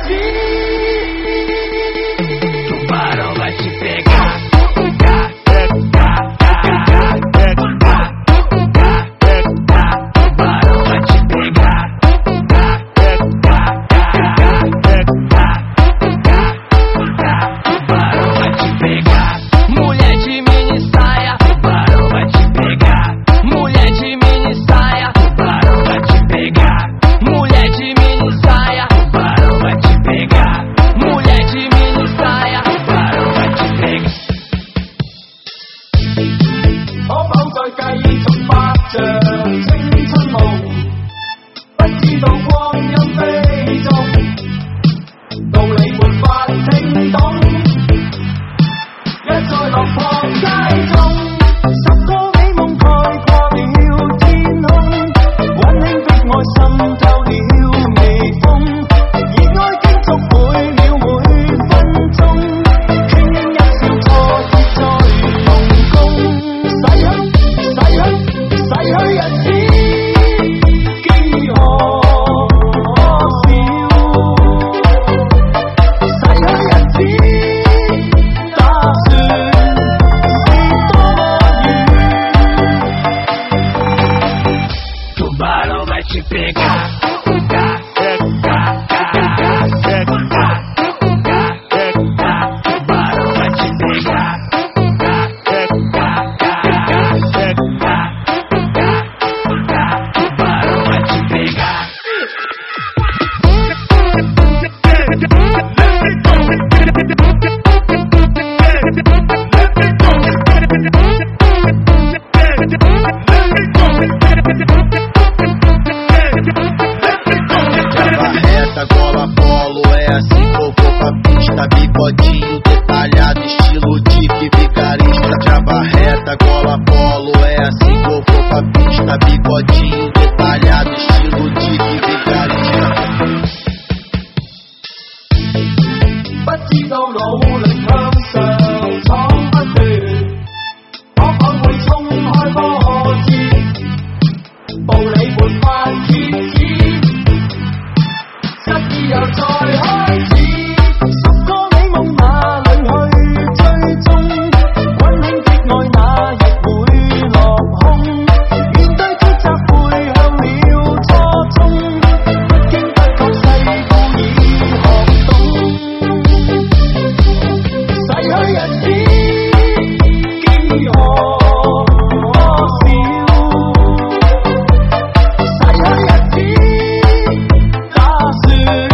Tubarão vai te pegar. Tubarão vai te pegar. Gola polo, é assim que eu vou pra pista. Bigodinho detalhado, estilo de vigarista. Trava reta, gola polo, é assim que eu vou pra pista. Bigodinho detalhado, estilo de vigarista. 不知道努力向上闖不斷，可可會衝開波折，步履沒法遏止。 又再開始，10個美夢哪裏去追蹤？溫馨的愛那日會落空，面對抉擇回向了初衷，不經不覺世故已學懂，逝去日子經何少？逝去日子打算。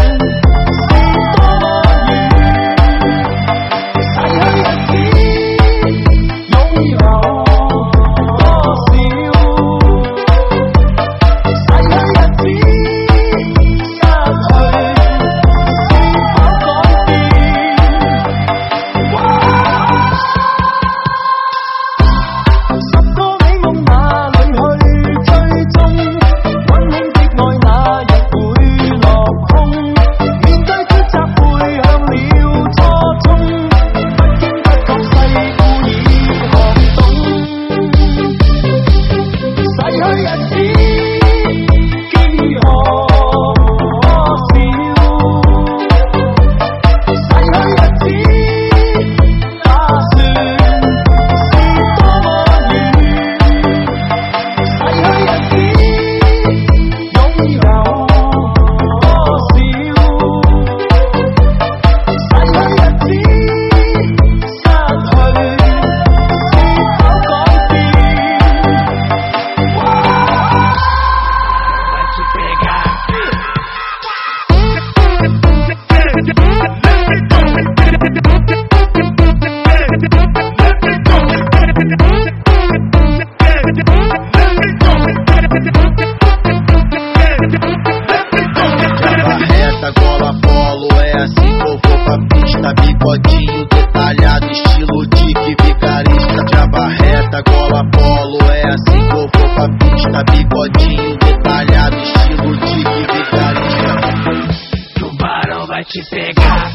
Gola polo, é assim que eu vou pra pista. Bigodinho detalhado, estilo de vigarista. Trava reta, gola polo, é assim que eu vou pra pista. Bigodinho detalhado, estilo de vigarista. Tubarão vai te pegar.